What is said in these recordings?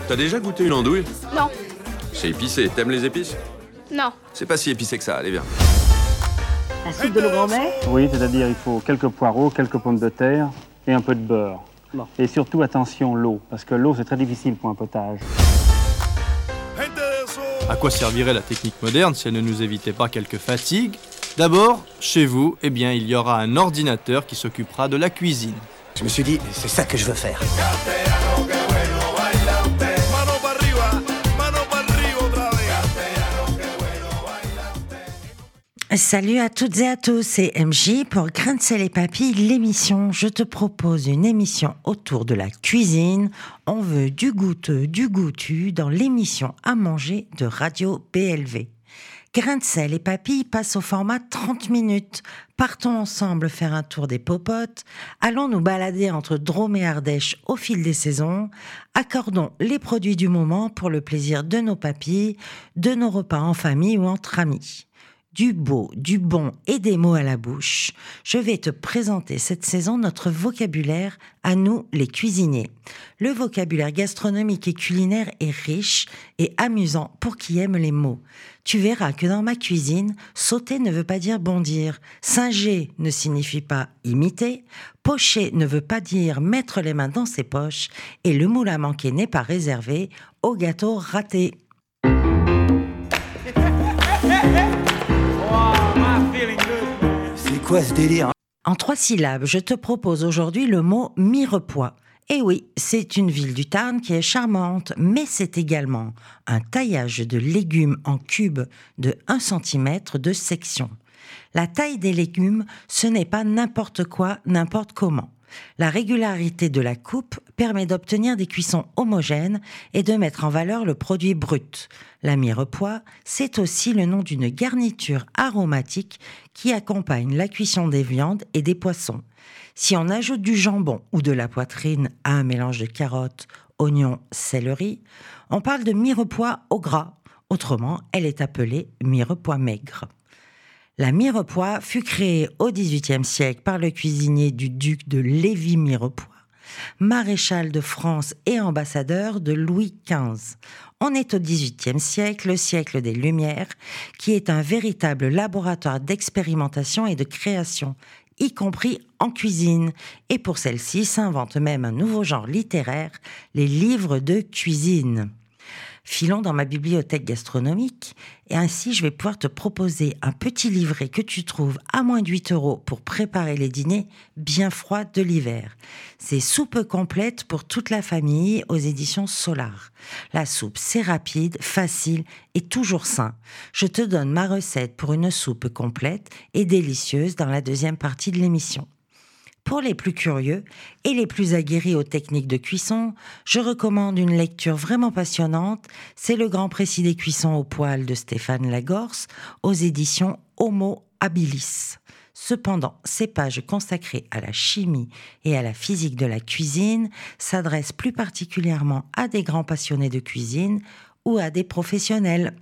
T'as déjà goûté une andouille? Non. C'est épicé. T'aimes les épices? Non. C'est pas si épicé que ça, allez viens. Un soupe de nos grands-mères? Oui, c'est-à-dire il faut quelques poireaux, quelques pommes de terre et un peu de beurre. Bon. Et surtout, attention, l'eau, parce que l'eau, c'est très difficile pour un potage. À quoi servirait la technique moderne si elle ne nous évitait pas quelques fatigues? D'abord, chez vous, il y aura un ordinateur qui s'occupera de la cuisine. Je me suis dit, c'est ça que je veux faire. Salut à toutes et à tous, c'est MJ pour Grains de sel et papilles, l'émission. Je te propose une émission autour de la cuisine. On veut du goûteux, du goûtu dans l'émission à manger de Radio BLV. Grains de sel et papilles passe au format 30 minutes. Partons ensemble faire un tour des popotes. Allons nous balader entre Drôme et Ardèche au fil des saisons. Accordons les produits du moment pour le plaisir de nos papilles, de nos repas en famille ou entre amis. Du beau, du bon et des mots à la bouche, je vais te présenter cette saison notre vocabulaire à nous les cuisiniers. Le vocabulaire gastronomique et culinaire est riche et amusant pour qui aime les mots. Tu verras que dans ma cuisine, sauter ne veut pas dire bondir, singer ne signifie pas imiter, pocher ne veut pas dire mettre les mains dans ses poches et le moule à manquer n'est pas réservé au gâteau raté. C'est quoi ce délire, hein? En 3 syllabes, je te propose aujourd'hui le mot Mirepoix. Eh oui, c'est une ville du Tarn qui est charmante, mais c'est également un taillage de légumes en cubes de 1 cm de section. La taille des légumes, ce n'est pas n'importe quoi, n'importe comment. La régularité de la coupe permet d'obtenir des cuissons homogènes et de mettre en valeur le produit brut. La mirepoix, c'est aussi le nom d'une garniture aromatique qui accompagne la cuisson des viandes et des poissons. Si on ajoute du jambon ou de la poitrine à un mélange de carottes, oignons, céleri, on parle de mirepoix au gras. Autrement, elle est appelée mirepoix maigre. La mirepoix fut créée au XVIIIe siècle par le cuisinier du duc de Lévis-Mirepoix, maréchal de France et ambassadeur de Louis XV. On est au XVIIIe siècle, le siècle des Lumières, qui est un véritable laboratoire d'expérimentation et de création, y compris en cuisine. Et pour celle-ci, s'invente même un nouveau genre littéraire, les livres de cuisine. Filons dans ma bibliothèque gastronomique et ainsi je vais pouvoir te proposer un petit livret que tu trouves à moins de 8 € pour préparer les dîners bien froids de l'hiver. C'est Soupe complète pour toute la famille aux éditions Solar. La soupe, c'est rapide, facile et toujours sain. Je te donne ma recette pour une soupe complète et délicieuse dans la deuxième partie de l'émission. Pour les plus curieux et les plus aguerris aux techniques de cuisson, je recommande une lecture vraiment passionnante. C'est Le Grand Précis des cuissons au poêle de Stéphane Lagorce aux éditions Homo Habilis. Cependant, ces pages consacrées à la chimie et à la physique de la cuisine s'adressent plus particulièrement à des grands passionnés de cuisine ou à des professionnels.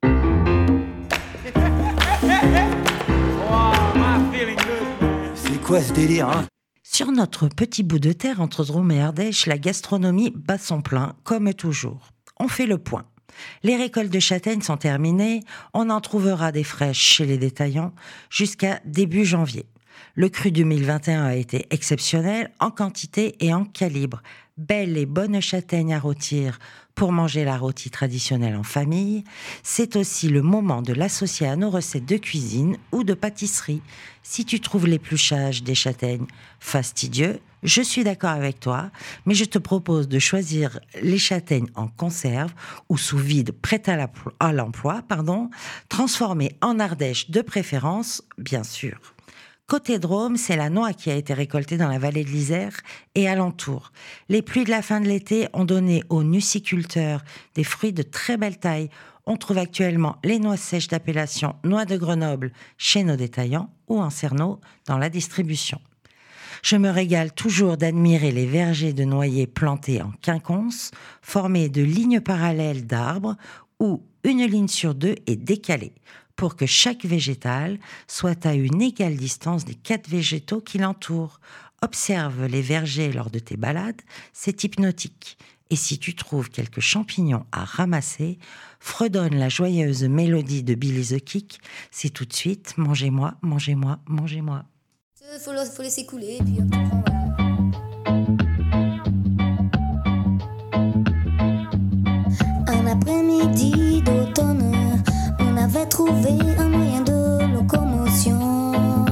C'est quoi ce délire, hein? Sur notre petit bout de terre entre Drôme et Ardèche, la gastronomie bat son plein, comme toujours. On fait le point. Les récoltes de châtaignes sont terminées, on en trouvera des fraîches chez les détaillants jusqu'à début janvier. Le cru 2021 a été exceptionnel en quantité et en calibre. Belle et bonne châtaigne à rôtir pour manger la rôtie traditionnelle en famille. C'est aussi le moment de l'associer à nos recettes de cuisine ou de pâtisserie. Si tu trouves l'épluchage des châtaignes fastidieux, je suis d'accord avec toi, mais je te propose de choisir les châtaignes en conserve ou sous vide prêtes à l'emploi, transformées en Ardèche de préférence, bien sûr. Côté Drôme, c'est la noix qui a été récoltée dans la vallée de l'Isère et alentour. Les pluies de la fin de l'été ont donné aux nuciculteurs des fruits de très belle taille. On trouve actuellement les noix sèches d'appellation noix de Grenoble chez nos détaillants ou en Cerneau dans la distribution. Je me régale toujours d'admirer les vergers de noyers plantés en quinconce, formés de lignes parallèles d'arbres où une ligne sur 2 est décalée, pour que chaque végétal soit à une égale distance des 4 végétaux qui l'entourent. Observe les vergers lors de tes balades, c'est hypnotique. Et si tu trouves quelques champignons à ramasser, fredonne la joyeuse mélodie de Billy the Kick. C'est tout de suite « Mangez-moi, mangez-moi, mangez-moi ». Faut laisser couler, et puis on prend, voilà. Un après-midi d'automne, on avait trouvé un moyen de locomotion.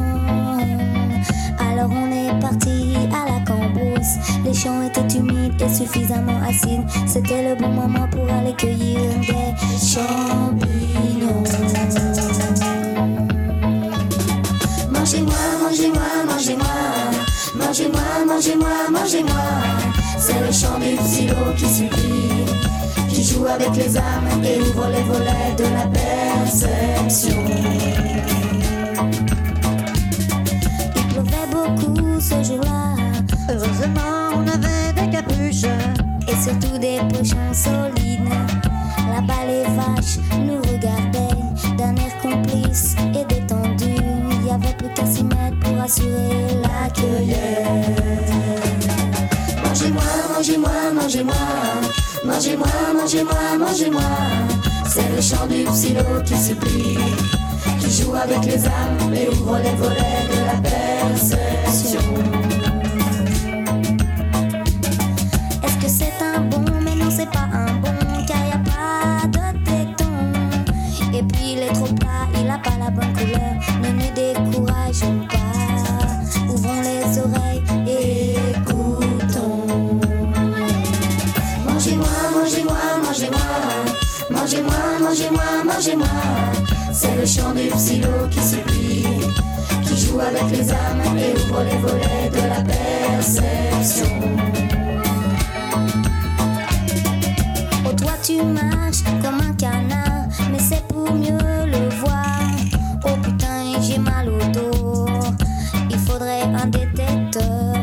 Alors on est parti à la cambrousse. Les champs étaient humides et suffisamment acides. C'était le bon moment pour aller cueillir des champignons. Mangez-moi, mangez-moi, mangez-moi. Mangez-moi, mangez-moi, mangez-moi. C'est le chant du psylo qui supplie, qui joue avec les âmes et ouvre les volets de la perception. Il pleuvait beaucoup ce jour-là. Heureusement, on avait des capuches et surtout des pochons solides. Là-bas, les vaches nous regardaient d'un air complice et détendu. Il y avait plus qu'à s'y mettre pour assurer la cueillette. Mangez-moi, mangez-moi, mangez-moi. Mangez-moi, mangez-moi, mangez-moi. C'est le chant du psylo qui supplie, qui joue avec les âmes et ouvre les volets de la perception. Est-ce que c'est un bon? Mais non, c'est pas un bon, car y a pas de téton. Et puis il est trop plat, il a pas la bonne couleur. Ne nous décourageons pas, ouvrons les oreilles et écoutons. Mangez-moi, mangez-moi, mangez-moi. Mangez-moi, mangez-moi, mangez-moi. C'est le chant du psylo qui supplie, qui joue avec les âmes et ouvre les volets de la perception. Oh, toi tu marches comme un canard, mais c'est pour mieux le voir. Oh putain, j'ai mal au dos, il faudrait un détecteur.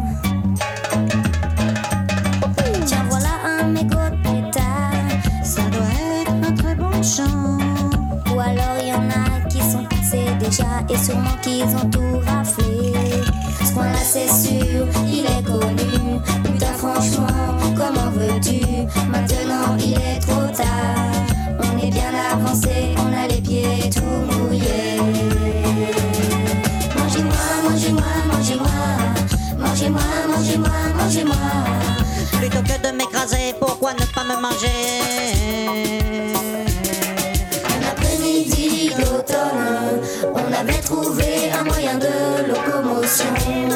Tiens, voilà un mégot de pétard, ça doit être un très bon chant. Ou alors y en a qui sont passés déjà et sûrement qu'ils ont tout raflé. Ce coin-là c'est sûr, il est connu. Putain franchement, comment veux-tu? Maintenant il est trop tard. On est bien avancé, on a les pieds tout mouillés. Mangez-moi, mangez-moi, mangez-moi. Mangez-moi, mangez-moi, mangez-moi. Plutôt que de m'écraser, pourquoi ne pas me manger? Un après-midi d'automne, on avait trouvé un moyen de locomotion.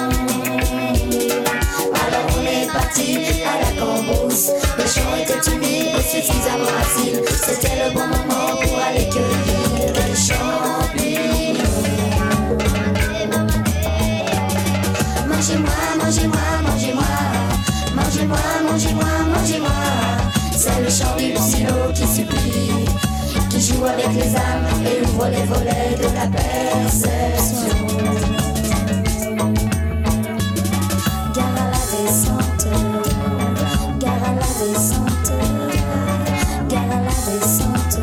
Alors on est parti à la cambrousse. Les champs étaient humides et suffisamment acides. C'était le bon moment pour aller cueillir des champignons. Mangez-moi, mangez-moi, mangez-moi. Mangez-moi, mangez-moi, mangez-moi. C'est le chant du psylo qui supplie, qui joue avec les âmes et ouvre les volets de la perception. Gare à la descente, gare à la descente, gare à la descente.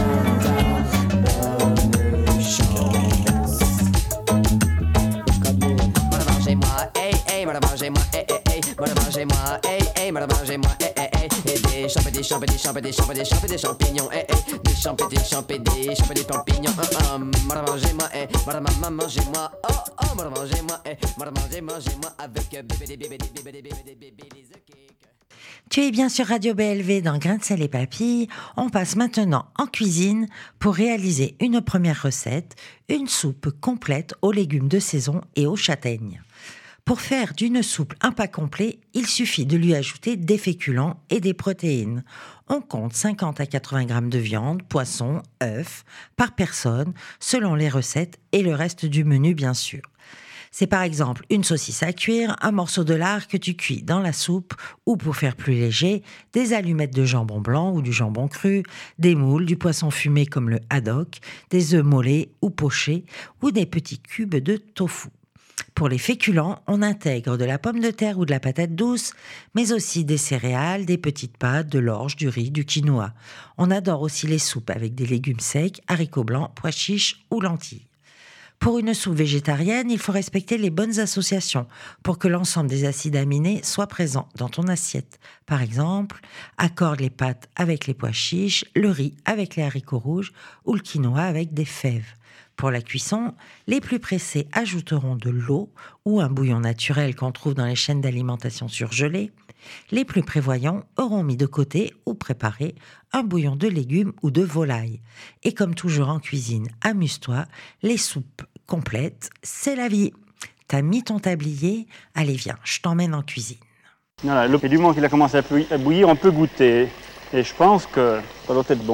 Mangez-moi, hey, hey, mangez-moi, hey, hey, hey, mangez-moi, hey, hey, mangez-moi, hey, hey, hey, et des champignons, hey, hey, des champignons, mangez-moi, hey, mangez-moi, oh, oh, mangez-moi, hey, mangez-moi, avec bébé. Tu es bien sur Radio BLV dans Grains de sel et papilles. On passe maintenant en cuisine pour réaliser une première recette, une soupe complète aux légumes de saison et aux châtaignes. Pour faire d'une soupe un pas complet, il suffit de lui ajouter des féculents et des protéines. On compte 50 à 80 grammes de viande, poisson, œufs par personne, selon les recettes et le reste du menu bien sûr. C'est par exemple une saucisse à cuire, un morceau de lard que tu cuis dans la soupe ou pour faire plus léger, des allumettes de jambon blanc ou du jambon cru, des moules, du poisson fumé comme le haddock, des œufs mollets ou pochés ou des petits cubes de tofu. Pour les féculents, on intègre de la pomme de terre ou de la patate douce, mais aussi des céréales, des petites pâtes, de l'orge, du riz, du quinoa. On adore aussi les soupes avec des légumes secs, haricots blancs, pois chiches ou lentilles. Pour une soupe végétarienne, il faut respecter les bonnes associations pour que l'ensemble des acides aminés soient présents dans ton assiette. Par exemple, accorde les pâtes avec les pois chiches, le riz avec les haricots rouges ou le quinoa avec des fèves. Pour la cuisson, les plus pressés ajouteront de l'eau ou un bouillon naturel qu'on trouve dans les chaînes d'alimentation surgelées. Les plus prévoyants auront mis de côté ou préparé un bouillon de légumes ou de volaille. Et comme toujours en cuisine, amuse-toi, les soupes complètes, c'est la vie. T'as mis ton tablier, allez viens, je t'emmène en cuisine. Voilà, et du moment qu'il a commencé à bouillir, on peut goûter. Et je pense que ça doit être bon.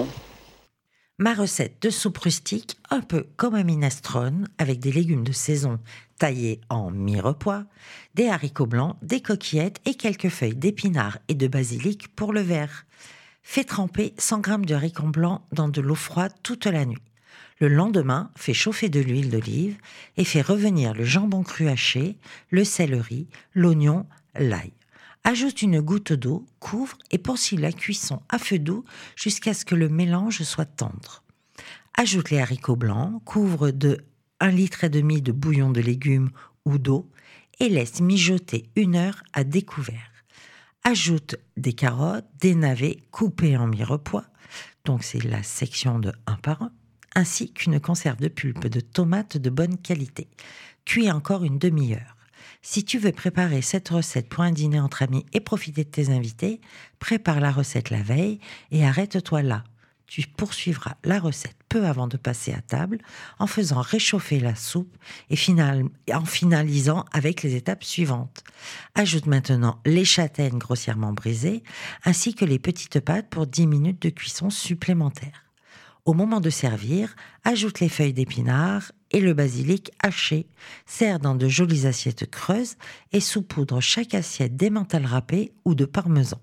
Ma recette de soupe rustique, un peu comme un minestrone, avec des légumes de saison taillés en mi-repois, des haricots blancs, des coquillettes et quelques feuilles d'épinards et de basilic pour le verre. Fais tremper 100 g de haricots blancs dans de l'eau froide toute la nuit. Le lendemain, fais chauffer de l'huile d'olive et fais revenir le jambon cru haché, le céleri, l'oignon, l'ail. Ajoute une goutte d'eau, couvre et poursuis la cuisson à feu doux jusqu'à ce que le mélange soit tendre. Ajoute les haricots blancs, couvre de 1,5 litre de bouillon de légumes ou d'eau et laisse mijoter 1 heure à découvert. Ajoute des carottes, des navets coupés en mi-repois, donc c'est la section de 1 par 1, ainsi qu'une conserve de pulpe de tomates de bonne qualité. Cuis encore une demi-heure. Si tu veux préparer cette recette pour un dîner entre amis et profiter de tes invités, prépare la recette la veille et arrête-toi là. Tu poursuivras la recette peu avant de passer à table en faisant réchauffer la soupe et en finalisant avec les étapes suivantes. Ajoute maintenant les châtaignes grossièrement brisées ainsi que les petites pâtes pour 10 minutes de cuisson supplémentaire. Au moment de servir, ajoute les feuilles d'épinards et le basilic haché. Sers dans de jolies assiettes creuses et saupoudre chaque assiette d'emmental râpé ou de parmesan.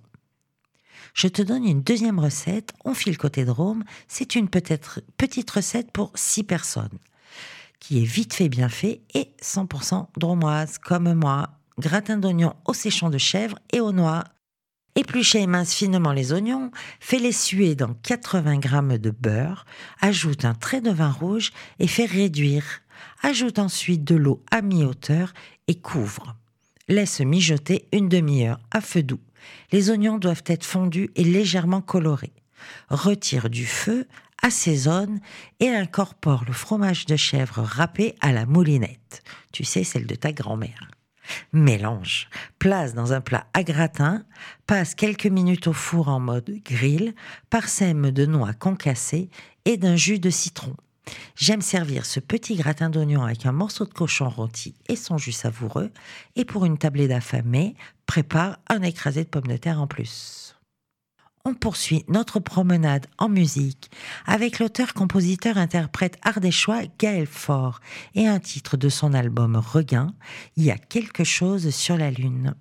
Je te donne une deuxième recette, on file côté Drôme, c'est une petite recette pour 6 personnes, qui est vite fait, bien fait et 100% drômoise, comme moi. Gratin d'oignons au séchon de chèvre et aux noix. Épluchez et mince finement les oignons, fais-les suer dans 80 g de beurre, ajoute un trait de vin rouge et fais réduire. Ajoute ensuite de l'eau à mi-hauteur et couvre. Laisse mijoter une demi-heure à feu doux. Les oignons doivent être fondus et légèrement colorés. Retire du feu, assaisonne et incorpore le fromage de chèvre râpé à la moulinette. Tu sais, celle de ta grand-mère. Mélange, place dans un plat à gratin, passe quelques minutes au four en mode grill, parsème de noix concassées et d'un jus de citron. J'aime servir ce petit gratin d'oignon avec un morceau de cochon rôti et son jus savoureux, et pour une tablée d'affamés, prépare un écrasé de pommes de terre en plus. On poursuit notre promenade en musique avec l'auteur-compositeur-interprète ardéchois Gaël Faure et un titre de son album Regain, Il y a quelque chose sur la lune.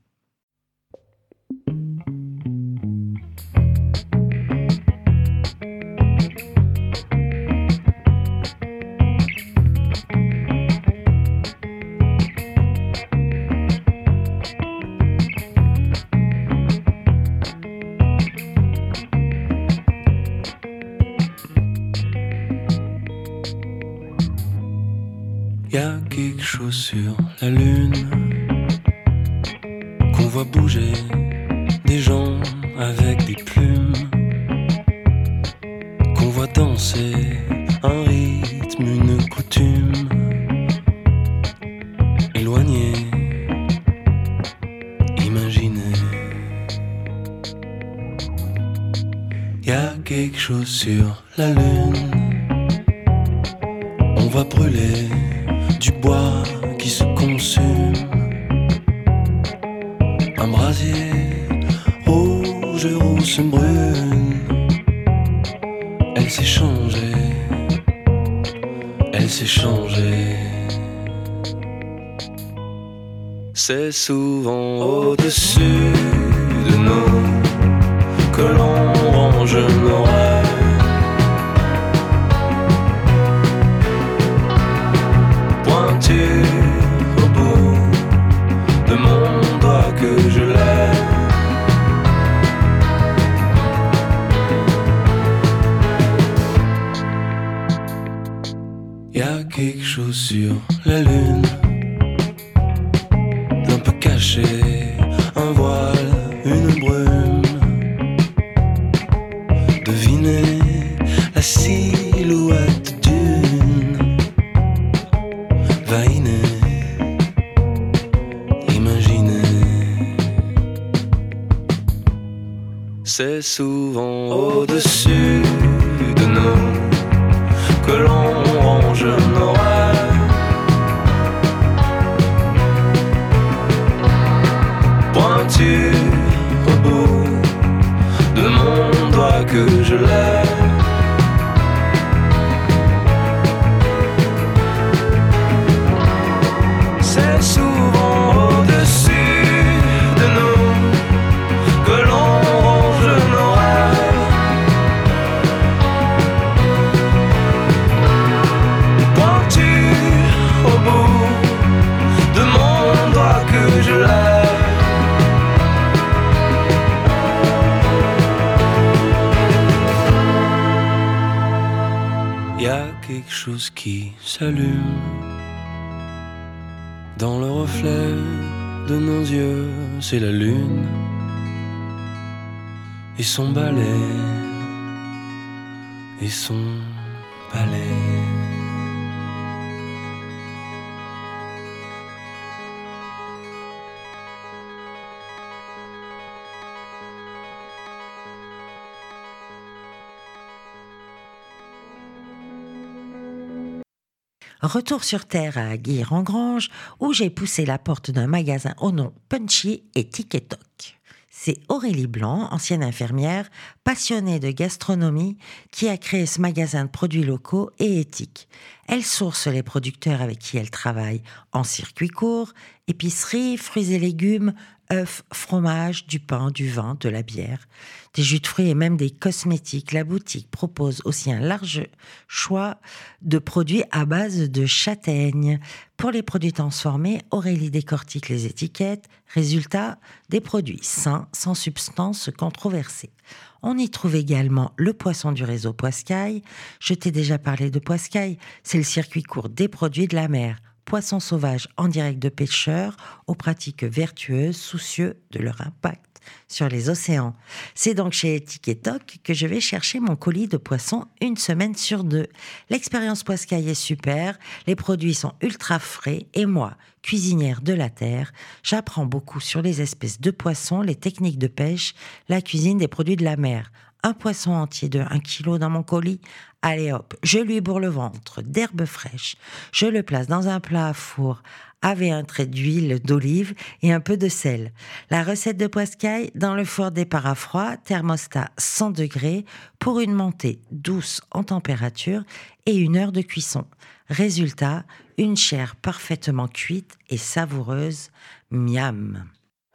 Y a quelque chose sur la lune qu'on voit bouger des gens avec des plumes, qu'on voit danser un rythme, une coutume éloignée, imaginée. Y a quelque chose sur la lune, on va brûler du bois qui se consume, un brasier rouge et rousse brune. Elle s'est changée, elle s'est changée. C'est souvent au-dessus de nous que l'on range nos rêves. Au bout de mon doigt que je lève, y a quelque chose C'est souvent au-dessus de nous que l'on range nos rêves. Pointu au bout de mon doigt que je lève. C'est souvent au-dessus de nous que l'on range nos rêves. Pointu au bout de mon doigt que je lève. Y a quelque chose qui s'allume dans le reflet de nos yeux, c'est la lune et son balai et son palais. Retour sur Terre à Guilherand-Granges, où j'ai poussé la porte d'un magasin au nom punchy et tic et toc. C'est Aurélie Blanc, ancienne infirmière, passionnée de gastronomie, qui a créé ce magasin de produits locaux et éthiques. Elle source les producteurs avec qui elle travaille en circuit court, épicerie, fruits et légumes, œufs, fromage, du pain, du vin, de la bière, des jus de fruits et même des cosmétiques. La boutique propose aussi un large choix de produits à base de châtaigne. Pour les produits transformés, Aurélie décortique les étiquettes. Résultat, des produits sains, sans substances controversées. On y trouve également le poisson du réseau Poiscaille. Je t'ai déjà parlé de Poiscaille, c'est le circuit court des produits de la mer. Poissons sauvages en direct de pêcheurs, aux pratiques vertueuses, soucieux de leur impact sur les océans. C'est donc chez Tic et Toc que je vais chercher mon colis de poissons une semaine sur 2. L'expérience Poiscaille est super, les produits sont ultra frais et moi, cuisinière de la terre, j'apprends beaucoup sur les espèces de poissons, les techniques de pêche, la cuisine des produits de la mer. Un poisson entier de 1 kg dans mon colis. Allez hop, je lui bourre le ventre d'herbes fraîches. Je le place dans un plat à four avec un trait d'huile d'olive et un peu de sel. La recette de Poiscaille, dans le four départ à froid, thermostat 100 degrés pour une montée douce en température et 1 heure de cuisson. Résultat, une chair parfaitement cuite et savoureuse. Miam.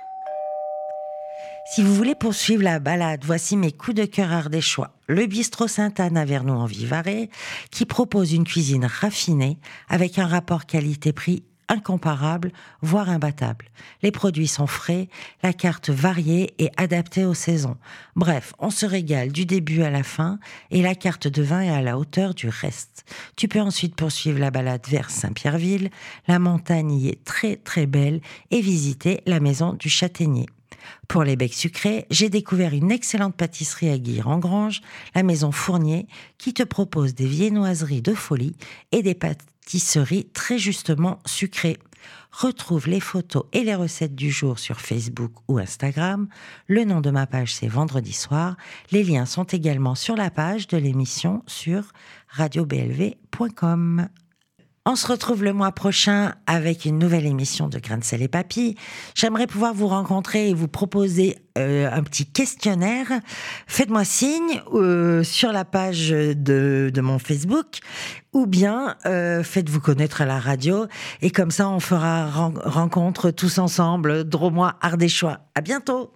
Si vous voulez poursuivre la balade, voici mes coups de cœur ardéchois. Le bistrot Sainte-Anne à Vernou en Vivarais, qui propose une cuisine raffinée avec un rapport qualité-prix incomparable, voire imbattable. Les produits sont frais, la carte variée et adaptée aux saisons. Bref, on se régale du début à la fin et la carte de vin est à la hauteur du reste. Tu peux ensuite poursuivre la balade vers Saint-Pierreville. La montagne y est très très belle et visiter la maison du châtaignier. Pour les becs sucrés, j'ai découvert une excellente pâtisserie à Guilherand-Granges, la maison Fournier, qui te propose des viennoiseries de folie et des pâtisseries très justement sucrées. Retrouve les photos et les recettes du jour sur Facebook ou Instagram. Le nom de ma page, c'est Vendredi Soir. Les liens sont également sur la page de l'émission sur radioblv.com. On se retrouve le mois prochain avec une nouvelle émission de Grains de sel et papilles. J'aimerais pouvoir vous rencontrer et vous proposer un petit questionnaire. Faites-moi signe sur la page de mon Facebook ou bien faites-vous connaître à la radio et comme ça on fera rencontre tous ensemble, Dromois ardéchois. À bientôt.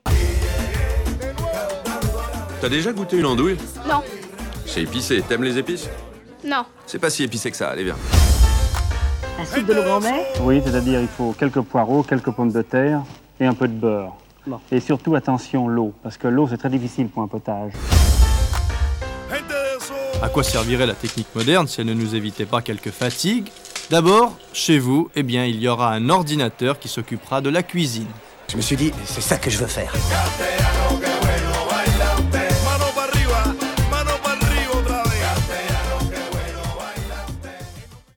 T'as déjà goûté une andouille? Non. C'est épicé, t'aimes les épices? Non. C'est pas si épicé que ça, allez viens. La soupe de nos grands-mères? Oui, c'est-à-dire il faut quelques poireaux, quelques pommes de terre et un peu de beurre. Bon. Et surtout, attention, l'eau, parce que l'eau, c'est très difficile pour un potage. À quoi servirait la technique moderne si elle ne nous évitait pas quelques fatigues? D'abord, chez vous, eh bien, il y aura un ordinateur qui s'occupera de la cuisine. Je me suis dit, c'est ça que je veux faire.